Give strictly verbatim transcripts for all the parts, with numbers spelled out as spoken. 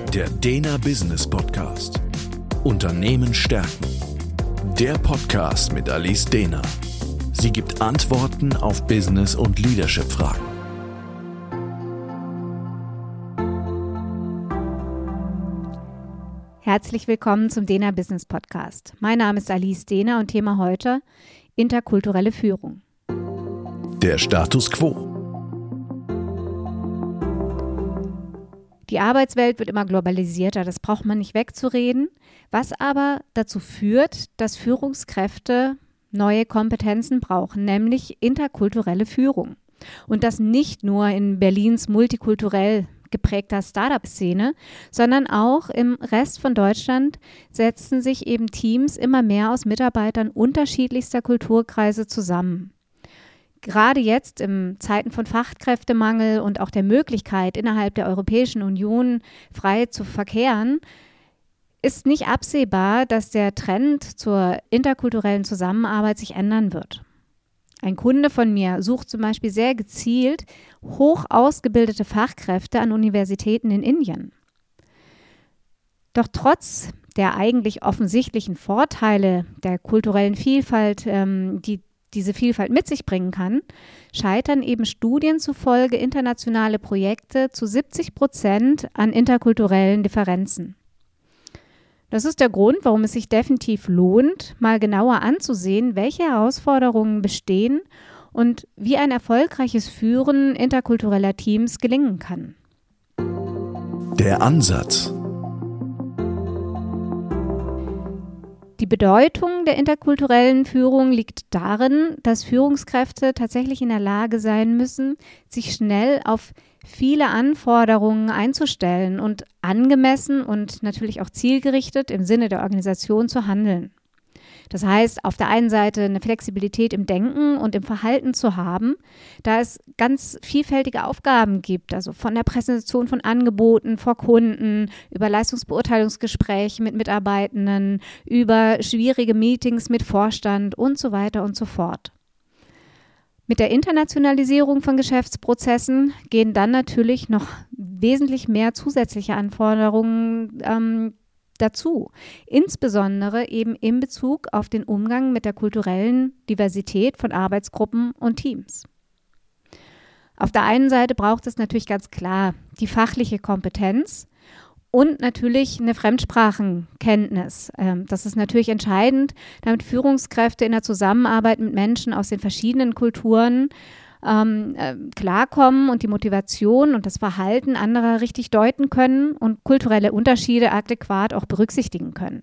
Der Dena Business Podcast. Unternehmen stärken. Der Podcast mit Alice Dena. Sie gibt Antworten auf Business- und Leadership-Fragen. Herzlich willkommen zum Dena Business Podcast. Mein Name ist Alice Dena und Thema heute interkulturelle Führung. Der Status quo. Die Arbeitswelt wird immer globalisierter, das braucht man nicht wegzureden, was aber dazu führt, dass Führungskräfte neue Kompetenzen brauchen, nämlich interkulturelle Führung. Und das nicht nur in Berlins multikulturell geprägter Startup-Szene, sondern auch im Rest von Deutschland setzen sich eben Teams immer mehr aus Mitarbeitern unterschiedlichster Kulturkreise zusammen. Gerade jetzt in Zeiten von Fachkräftemangel und auch der Möglichkeit, innerhalb der Europäischen Union frei zu verkehren, ist nicht absehbar, dass der Trend zur interkulturellen Zusammenarbeit sich ändern wird. Ein Kunde von mir sucht zum Beispiel sehr gezielt hoch ausgebildete Fachkräfte an Universitäten in Indien. Doch trotz der eigentlich offensichtlichen Vorteile der kulturellen Vielfalt, ähm, die diese Vielfalt mit sich bringen kann, scheitern eben Studien zufolge internationale Projekte zu siebzig Prozent an interkulturellen Differenzen. Das ist der Grund, warum es sich definitiv lohnt, mal genauer anzusehen, welche Herausforderungen bestehen und wie ein erfolgreiches Führen interkultureller Teams gelingen kann. Der Ansatz. Die Bedeutung der interkulturellen Führung liegt darin, dass Führungskräfte tatsächlich in der Lage sein müssen, sich schnell auf viele Anforderungen einzustellen und angemessen und natürlich auch zielgerichtet im Sinne der Organisation zu handeln. Das heißt, auf der einen Seite eine Flexibilität im Denken und im Verhalten zu haben, da es ganz vielfältige Aufgaben gibt, also von der Präsentation von Angeboten vor Kunden, über Leistungsbeurteilungsgespräche mit Mitarbeitenden, über schwierige Meetings mit Vorstand und so weiter und so fort. Mit der Internationalisierung von Geschäftsprozessen gehen dann natürlich noch wesentlich mehr zusätzliche Anforderungen ähm, dazu, insbesondere eben in Bezug auf den Umgang mit der kulturellen Diversität von Arbeitsgruppen und Teams. Auf der einen Seite braucht es natürlich ganz klar die fachliche Kompetenz und natürlich eine Fremdsprachenkenntnis. Das ist natürlich entscheidend, damit Führungskräfte in der Zusammenarbeit mit Menschen aus den verschiedenen Kulturen Ähm, äh, klarkommen und die Motivation und das Verhalten anderer richtig deuten können und kulturelle Unterschiede adäquat auch berücksichtigen können.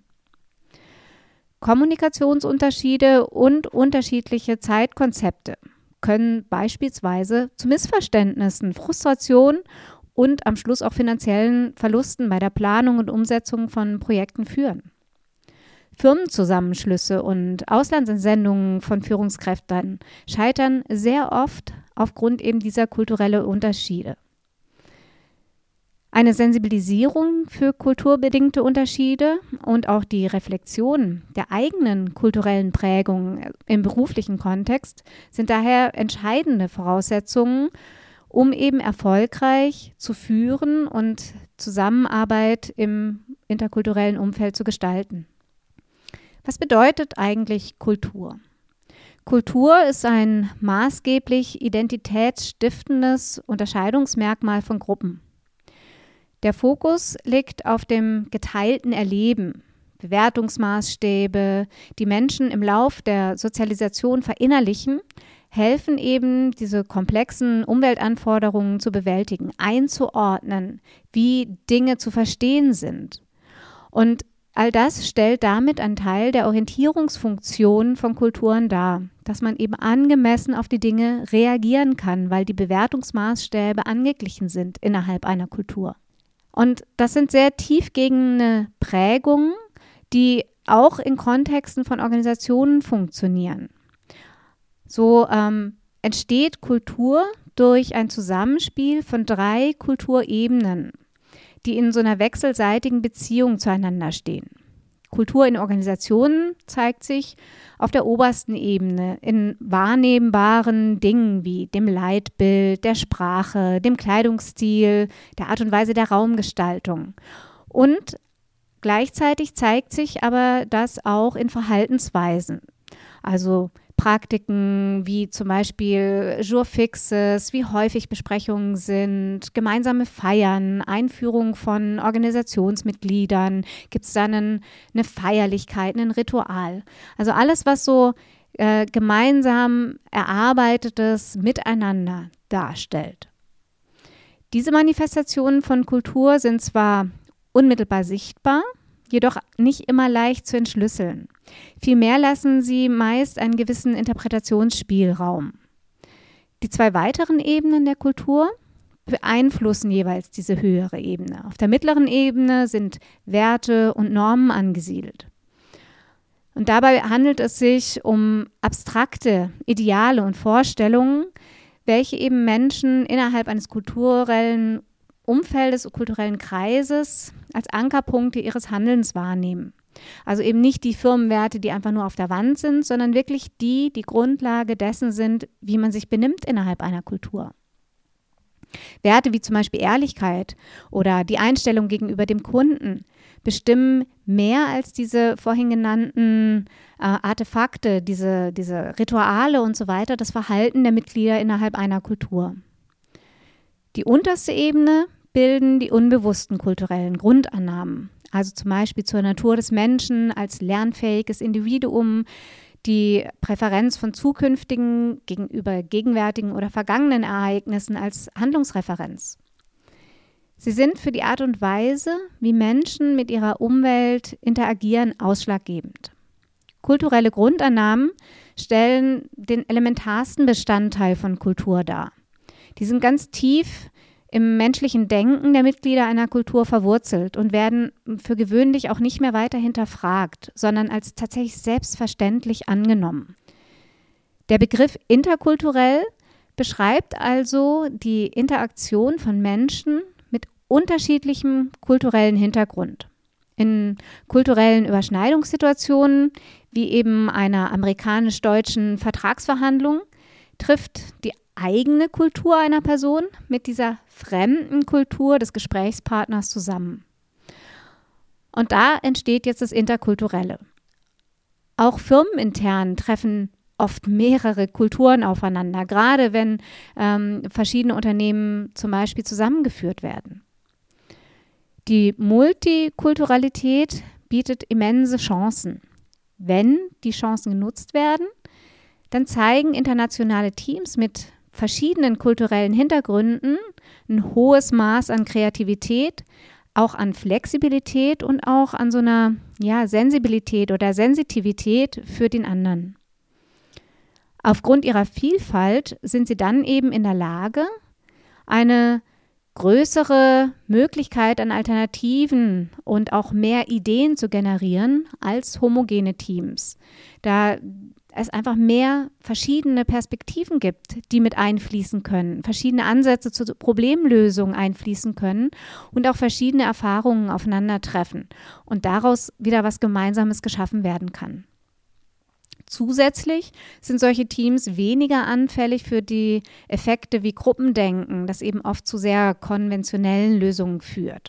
Kommunikationsunterschiede und unterschiedliche Zeitkonzepte können beispielsweise zu Missverständnissen, Frustration und am Schluss auch finanziellen Verlusten bei der Planung und Umsetzung von Projekten führen. Firmenzusammenschlüsse und Auslandsentsendungen von Führungskräften scheitern sehr oft aufgrund eben dieser kulturellen Unterschiede. Eine Sensibilisierung für kulturbedingte Unterschiede und auch die Reflexion der eigenen kulturellen Prägung im beruflichen Kontext sind daher entscheidende Voraussetzungen, um eben erfolgreich zu führen und Zusammenarbeit im interkulturellen Umfeld zu gestalten. Was bedeutet eigentlich Kultur? Kultur ist ein maßgeblich identitätsstiftendes Unterscheidungsmerkmal von Gruppen. Der Fokus liegt auf dem geteilten Erleben, Bewertungsmaßstäbe, die Menschen im Lauf der Sozialisation verinnerlichen, helfen eben, diese komplexen Umweltanforderungen zu bewältigen, einzuordnen, wie Dinge zu verstehen sind. Und all das stellt damit einen Teil der Orientierungsfunktion von Kulturen dar, dass man eben angemessen auf die Dinge reagieren kann, weil die Bewertungsmaßstäbe angeglichen sind innerhalb einer Kultur. Und das sind sehr tiefgehende Prägungen, die auch in Kontexten von Organisationen funktionieren. So ähm, entsteht Kultur durch ein Zusammenspiel von drei Kulturebenen, die in so einer wechselseitigen Beziehung zueinander stehen. Kultur in Organisationen zeigt sich auf der obersten Ebene in wahrnehmbaren Dingen wie dem Leitbild, der Sprache, dem Kleidungsstil, der Art und Weise der Raumgestaltung. Und gleichzeitig zeigt sich aber das auch in Verhaltensweisen. Also Praktiken wie zum Beispiel Jour-Fixes, wie häufig Besprechungen sind, gemeinsame Feiern, Einführung von Organisationsmitgliedern, gibt es dann einen, eine Feierlichkeit, ein Ritual. Also alles, was so äh, gemeinsam erarbeitetes Miteinander darstellt. Diese Manifestationen von Kultur sind zwar unmittelbar sichtbar, jedoch nicht immer leicht zu entschlüsseln. Vielmehr lassen sie meist einen gewissen Interpretationsspielraum. Die zwei weiteren Ebenen der Kultur beeinflussen jeweils diese höhere Ebene. Auf der mittleren Ebene sind Werte und Normen angesiedelt. Und dabei handelt es sich um abstrakte Ideale und Vorstellungen, welche eben Menschen innerhalb eines kulturellen Umfeldes, kulturellen Kreises als Ankerpunkte ihres Handelns wahrnehmen. Also eben nicht die Firmenwerte, die einfach nur auf der Wand sind, sondern wirklich die, die Grundlage dessen sind, wie man sich benimmt innerhalb einer Kultur. Werte wie zum Beispiel Ehrlichkeit oder die Einstellung gegenüber dem Kunden bestimmen mehr als diese vorhin genannten äh, Artefakte, diese, diese Rituale und so weiter, das Verhalten der Mitglieder innerhalb einer Kultur. Die unterste Ebene bilden die unbewussten kulturellen Grundannahmen, also zum Beispiel zur Natur des Menschen als lernfähiges Individuum, die Präferenz von zukünftigen gegenüber gegenwärtigen oder vergangenen Ereignissen als Handlungsreferenz. Sie sind für die Art und Weise, wie Menschen mit ihrer Umwelt interagieren, ausschlaggebend. Kulturelle Grundannahmen stellen den elementarsten Bestandteil von Kultur dar. Die sind ganz tief im menschlichen Denken der Mitglieder einer Kultur verwurzelt und werden für gewöhnlich auch nicht mehr weiter hinterfragt, sondern als tatsächlich selbstverständlich angenommen. Der Begriff interkulturell beschreibt also die Interaktion von Menschen mit unterschiedlichem kulturellen Hintergrund. In kulturellen Überschneidungssituationen, wie eben einer amerikanisch-deutschen Vertragsverhandlung, trifft die eigene Kultur einer Person mit dieser fremden Kultur des Gesprächspartners zusammen. Und da entsteht jetzt das Interkulturelle. Auch firmenintern treffen oft mehrere Kulturen aufeinander, gerade wenn ähm, verschiedene Unternehmen zum Beispiel zusammengeführt werden. Die Multikulturalität bietet immense Chancen. Wenn die Chancen genutzt werden, dann zeigen internationale Teams mit verschiedenen kulturellen Hintergründen ein hohes Maß an Kreativität, auch an Flexibilität und auch an so einer ja, Sensibilität oder Sensitivität für den anderen. Aufgrund ihrer Vielfalt sind sie dann eben in der Lage, eine größere Möglichkeit an Alternativen und auch mehr Ideen zu generieren als homogene Teams, da es einfach mehr verschiedene Perspektiven gibt, die mit einfließen können, verschiedene Ansätze zur Problemlösung einfließen können und auch verschiedene Erfahrungen aufeinandertreffen und daraus wieder was Gemeinsames geschaffen werden kann. Zusätzlich sind solche Teams weniger anfällig für die Effekte wie Gruppendenken, das eben oft zu sehr konventionellen Lösungen führt.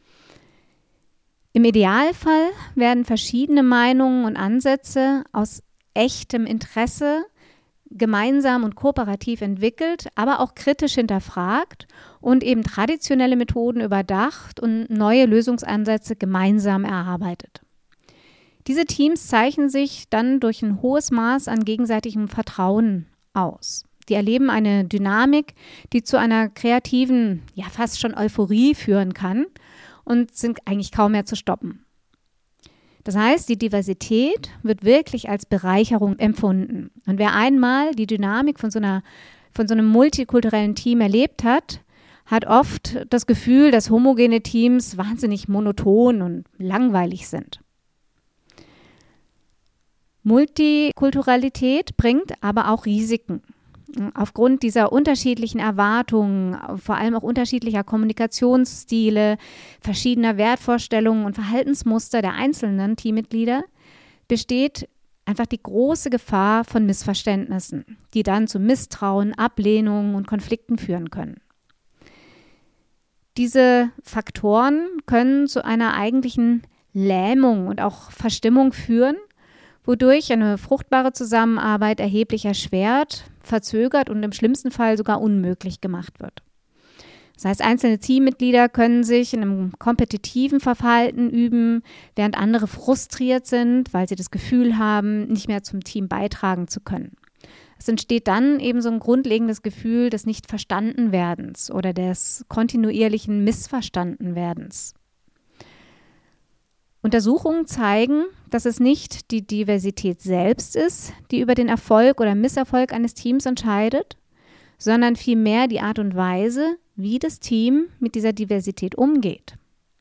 Im Idealfall werden verschiedene Meinungen und Ansätze aus echtem Interesse gemeinsam und kooperativ entwickelt, aber auch kritisch hinterfragt und eben traditionelle Methoden überdacht und neue Lösungsansätze gemeinsam erarbeitet. Diese Teams zeichnen sich dann durch ein hohes Maß an gegenseitigem Vertrauen aus. Die erleben eine Dynamik, die zu einer kreativen, ja fast schon Euphorie führen kann und sind eigentlich kaum mehr zu stoppen. Das heißt, die Diversität wird wirklich als Bereicherung empfunden. Und wer einmal die Dynamik von so einer, von so einem multikulturellen Team erlebt hat, hat oft das Gefühl, dass homogene Teams wahnsinnig monoton und langweilig sind. Multikulturalität bringt aber auch Risiken. Aufgrund dieser unterschiedlichen Erwartungen, vor allem auch unterschiedlicher Kommunikationsstile, verschiedener Wertvorstellungen und Verhaltensmuster der einzelnen Teammitglieder besteht einfach die große Gefahr von Missverständnissen, die dann zu Misstrauen, Ablehnungen und Konflikten führen können. Diese Faktoren können zu einer eigentlichen Lähmung und auch Verstimmung führen, wodurch eine fruchtbare Zusammenarbeit erheblich erschwert, verzögert und im schlimmsten Fall sogar unmöglich gemacht wird. Das heißt, einzelne Teammitglieder können sich in einem kompetitiven Verhalten üben, während andere frustriert sind, weil sie das Gefühl haben, nicht mehr zum Team beitragen zu können. Es entsteht dann eben so ein grundlegendes Gefühl des Nicht-Verstanden-Werdens oder des kontinuierlichen Missverstanden-Werdens. Untersuchungen zeigen, dass es nicht die Diversität selbst ist, die über den Erfolg oder Misserfolg eines Teams entscheidet, sondern vielmehr die Art und Weise, wie das Team mit dieser Diversität umgeht.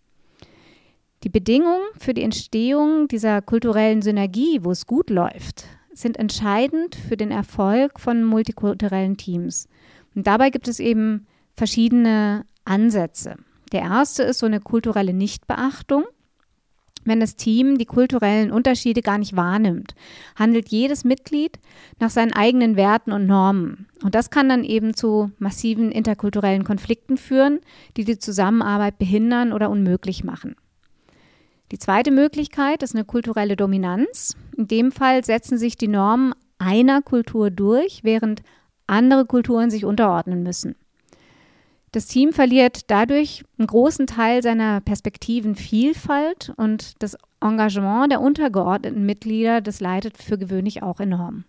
Die Bedingungen für die Entstehung dieser kulturellen Synergie, wo es gut läuft, sind entscheidend für den Erfolg von multikulturellen Teams. Und dabei gibt es eben verschiedene Ansätze. Der erste ist so eine kulturelle Nichtbeachtung. Wenn das Team die kulturellen Unterschiede gar nicht wahrnimmt, handelt jedes Mitglied nach seinen eigenen Werten und Normen. Und das kann dann eben zu massiven interkulturellen Konflikten führen, die die Zusammenarbeit behindern oder unmöglich machen. Die zweite Möglichkeit ist eine kulturelle Dominanz. In dem Fall setzen sich die Normen einer Kultur durch, während andere Kulturen sich unterordnen müssen. Das Team verliert dadurch einen großen Teil seiner Perspektivenvielfalt und das Engagement der untergeordneten Mitglieder, das leidet für gewöhnlich auch enorm.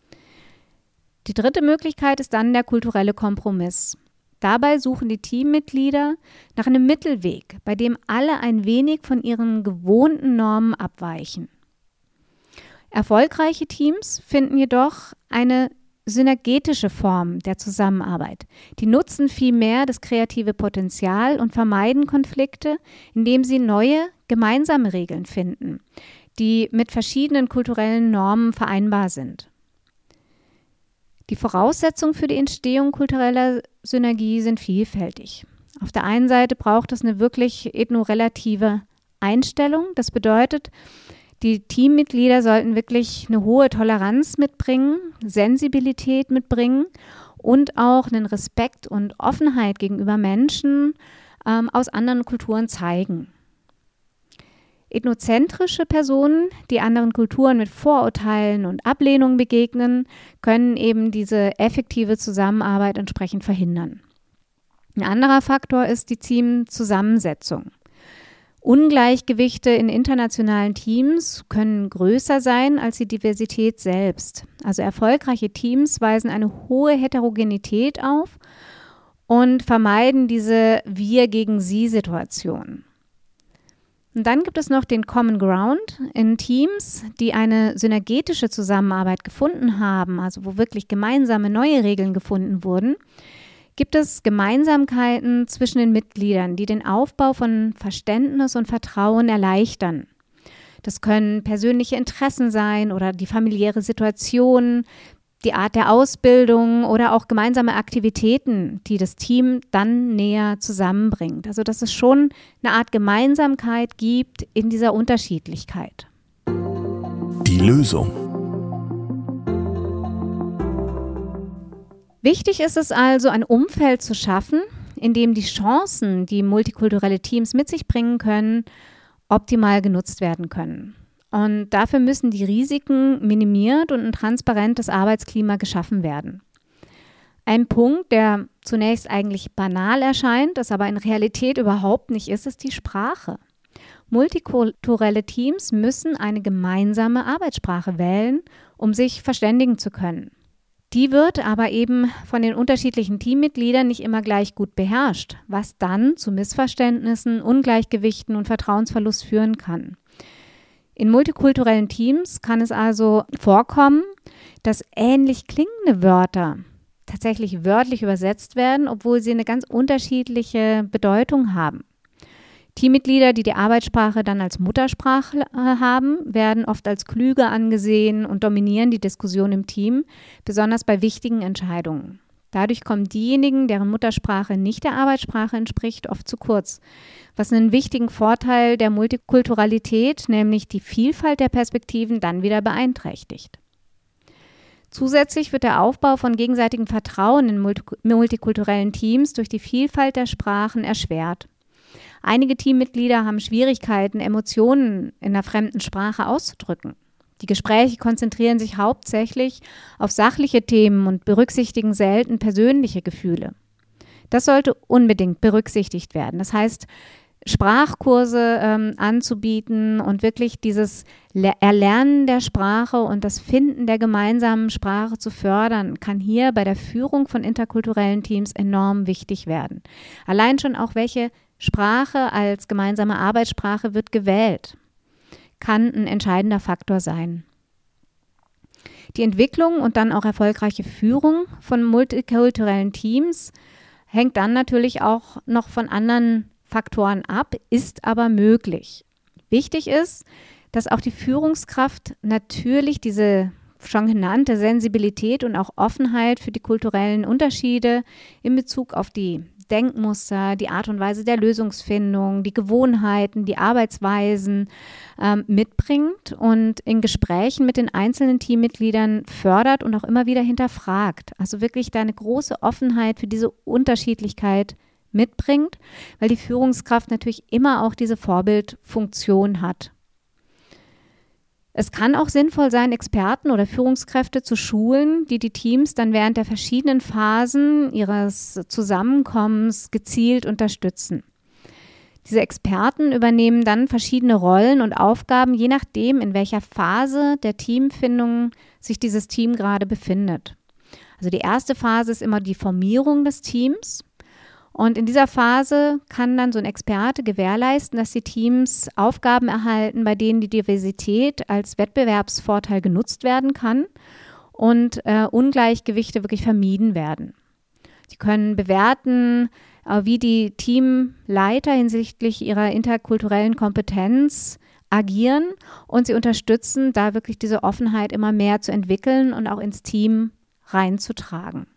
Die dritte Möglichkeit ist dann der kulturelle Kompromiss. Dabei suchen die Teammitglieder nach einem Mittelweg, bei dem alle ein wenig von ihren gewohnten Normen abweichen. Erfolgreiche Teams finden jedoch eine synergetische Form der Zusammenarbeit. Die nutzen vielmehr das kreative Potenzial und vermeiden Konflikte, indem sie neue gemeinsame Regeln finden, die mit verschiedenen kulturellen Normen vereinbar sind. Die Voraussetzungen für die Entstehung kultureller Synergie sind vielfältig. Auf der einen Seite braucht es eine wirklich ethnorelative Einstellung. Das bedeutet, die Teammitglieder sollten wirklich eine hohe Toleranz mitbringen, Sensibilität mitbringen und auch einen Respekt und Offenheit gegenüber Menschen ähm, aus anderen Kulturen zeigen. Ethnozentrische Personen, die anderen Kulturen mit Vorurteilen und Ablehnung begegnen, können eben diese effektive Zusammenarbeit entsprechend verhindern. Ein anderer Faktor ist die Teamzusammensetzung. Ungleichgewichte in internationalen Teams können größer sein als die Diversität selbst. Also erfolgreiche Teams weisen eine hohe Heterogenität auf und vermeiden diese Wir-gegen-Sie-Situation. Und dann gibt es noch den Common Ground in Teams, die eine synergetische Zusammenarbeit gefunden haben, also wo wirklich gemeinsame neue Regeln gefunden wurden. Gibt es Gemeinsamkeiten zwischen den Mitgliedern, die den Aufbau von Verständnis und Vertrauen erleichtern. Das können persönliche Interessen sein oder die familiäre Situation, die Art der Ausbildung oder auch gemeinsame Aktivitäten, die das Team dann näher zusammenbringt. Also dass es schon eine Art Gemeinsamkeit gibt in dieser Unterschiedlichkeit. Die Lösung. Wichtig ist es also, ein Umfeld zu schaffen, in dem die Chancen, die multikulturelle Teams mit sich bringen können, optimal genutzt werden können. Und dafür müssen die Risiken minimiert und ein transparentes Arbeitsklima geschaffen werden. Ein Punkt, der zunächst eigentlich banal erscheint, das aber in Realität überhaupt nicht ist, ist die Sprache. Multikulturelle Teams müssen eine gemeinsame Arbeitssprache wählen, um sich verständigen zu können. Die wird aber eben von den unterschiedlichen Teammitgliedern nicht immer gleich gut beherrscht, was dann zu Missverständnissen, Ungleichgewichten und Vertrauensverlust führen kann. In multikulturellen Teams kann es also vorkommen, dass ähnlich klingende Wörter tatsächlich wörtlich übersetzt werden, obwohl sie eine ganz unterschiedliche Bedeutung haben. Teammitglieder, die die Arbeitssprache dann als Muttersprache haben, werden oft als klüger angesehen und dominieren die Diskussion im Team, besonders bei wichtigen Entscheidungen. Dadurch kommen diejenigen, deren Muttersprache nicht der Arbeitssprache entspricht, oft zu kurz, was einen wichtigen Vorteil der Multikulturalität, nämlich die Vielfalt der Perspektiven, dann wieder beeinträchtigt. Zusätzlich wird der Aufbau von gegenseitigem Vertrauen in multikulturellen Teams durch die Vielfalt der Sprachen erschwert. Einige Teammitglieder haben Schwierigkeiten, Emotionen in einer fremden Sprache auszudrücken. Die Gespräche konzentrieren sich hauptsächlich auf sachliche Themen und berücksichtigen selten persönliche Gefühle. Das sollte unbedingt berücksichtigt werden. Das heißt, Sprachkurse ähm, anzubieten und wirklich dieses Le- Erlernen der Sprache und das Finden der gemeinsamen Sprache zu fördern, kann hier bei der Führung von interkulturellen Teams enorm wichtig werden. Allein schon auch, welche Sprache als gemeinsame Arbeitssprache wird gewählt, kann ein entscheidender Faktor sein. Die Entwicklung und dann auch erfolgreiche Führung von multikulturellen Teams hängt dann natürlich auch noch von anderen Faktoren ab, ist aber möglich. Wichtig ist, dass auch die Führungskraft natürlich diese schon genannte Sensibilität und auch Offenheit für die kulturellen Unterschiede in Bezug auf die Denkmuster, die Art und Weise der Lösungsfindung, die Gewohnheiten, die Arbeitsweisen ähm, mitbringt und in Gesprächen mit den einzelnen Teammitgliedern fördert und auch immer wieder hinterfragt. Also wirklich da eine große Offenheit für diese Unterschiedlichkeit mitbringt, weil die Führungskraft natürlich immer auch diese Vorbildfunktion hat. Es kann auch sinnvoll sein, Experten oder Führungskräfte zu schulen, die die Teams dann während der verschiedenen Phasen ihres Zusammenkommens gezielt unterstützen. Diese Experten übernehmen dann verschiedene Rollen und Aufgaben, je nachdem, in welcher Phase der Teamfindung sich dieses Team gerade befindet. Also die erste Phase ist immer die Formierung des Teams. Und in dieser Phase kann dann so ein Experte gewährleisten, dass die Teams Aufgaben erhalten, bei denen die Diversität als Wettbewerbsvorteil genutzt werden kann und äh, Ungleichgewichte wirklich vermieden werden. Sie können bewerten, äh, wie die Teamleiter hinsichtlich ihrer interkulturellen Kompetenz agieren und sie unterstützen, da wirklich diese Offenheit immer mehr zu entwickeln und auch ins Team reinzutragen.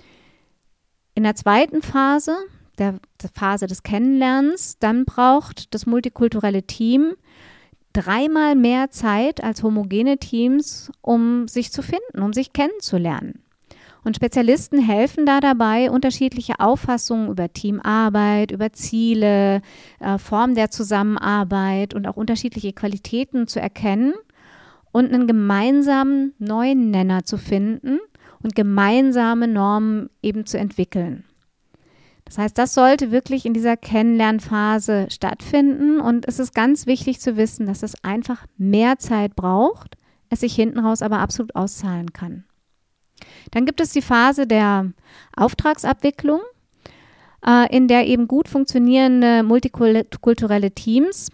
In der zweiten Phase, der, der Phase des Kennenlernens, dann braucht das multikulturelle Team dreimal mehr Zeit als homogene Teams, um sich zu finden, um sich kennenzulernen. Und Spezialisten helfen da dabei, unterschiedliche Auffassungen über Teamarbeit, über Ziele, äh, Form der Zusammenarbeit und auch unterschiedliche Qualitäten zu erkennen und einen gemeinsamen neuen Nenner zu finden und gemeinsame Normen eben zu entwickeln. Das heißt, das sollte wirklich in dieser Kennenlernphase stattfinden und es ist ganz wichtig zu wissen, dass es einfach mehr Zeit braucht, es sich hinten raus aber absolut auszahlen kann. Dann gibt es die Phase der Auftragsabwicklung, äh, in der eben gut funktionierende multikulturelle Teams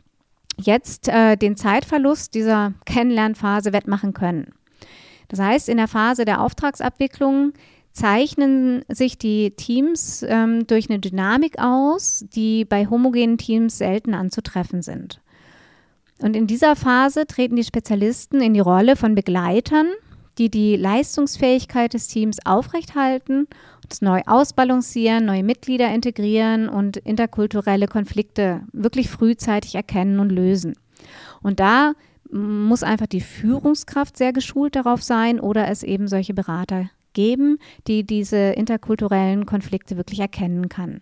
jetzt äh, den Zeitverlust dieser Kennenlernphase wettmachen können. Das heißt, in der Phase der Auftragsabwicklung zeichnen sich die Teams ähm, durch eine Dynamik aus, die bei homogenen Teams selten anzutreffen sind. Und in dieser Phase treten die Spezialisten in die Rolle von Begleitern, die die Leistungsfähigkeit des Teams aufrechthalten, das neu ausbalancieren, neue Mitglieder integrieren und interkulturelle Konflikte wirklich frühzeitig erkennen und lösen. Und da muss einfach die Führungskraft sehr geschult darauf sein oder es eben solche Berater geben, die diese interkulturellen Konflikte wirklich erkennen kann.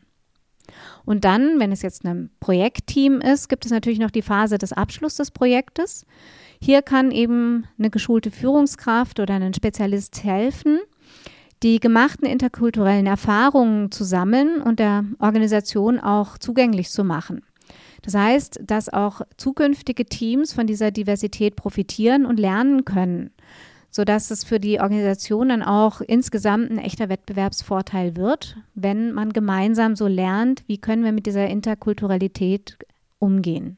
Und dann, wenn es jetzt ein Projektteam ist, gibt es natürlich noch die Phase des Abschlusses des Projektes. Hier kann eben eine geschulte Führungskraft oder ein Spezialist helfen, die gemachten interkulturellen Erfahrungen zu sammeln und der Organisation auch zugänglich zu machen. Das heißt, dass auch zukünftige Teams von dieser Diversität profitieren und lernen können, sodass es für die Organisation dann auch insgesamt ein echter Wettbewerbsvorteil wird, wenn man gemeinsam so lernt, wie können wir mit dieser Interkulturalität umgehen.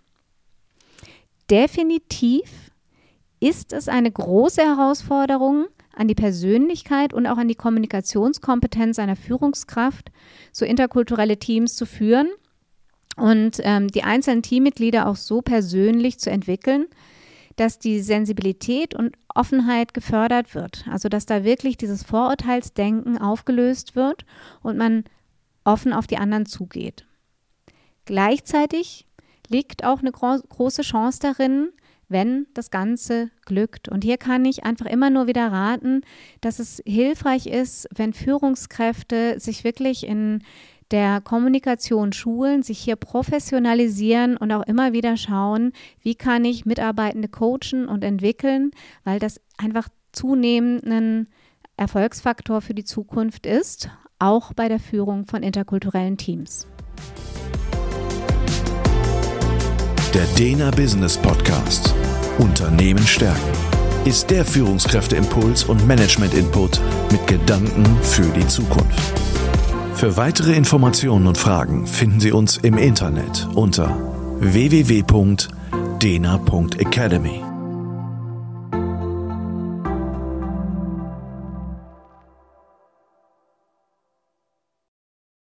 Definitiv ist es eine große Herausforderung an die Persönlichkeit und auch an die Kommunikationskompetenz einer Führungskraft, so interkulturelle Teams zu führen und ähm, die einzelnen Teammitglieder auch so persönlich zu entwickeln, dass die Sensibilität und Offenheit gefördert wird. Also dass da wirklich dieses Vorurteilsdenken aufgelöst wird und man offen auf die anderen zugeht. Gleichzeitig liegt auch eine gro- große Chance darin, wenn das Ganze glückt. Und hier kann ich einfach immer nur wieder raten, dass es hilfreich ist, wenn Führungskräfte sich wirklich in der Kommunikation schulen, sich hier professionalisieren und auch immer wieder schauen, wie kann ich Mitarbeitende coachen und entwickeln, weil das einfach zunehmend ein Erfolgsfaktor für die Zukunft ist, auch bei der Führung von interkulturellen Teams. Der Dena Business Podcast Unternehmen stärken ist der Führungskräfteimpuls und Management-Input mit Gedanken für die Zukunft. Für weitere Informationen und Fragen finden Sie uns im Internet unter w w w punkt dena punkt academy.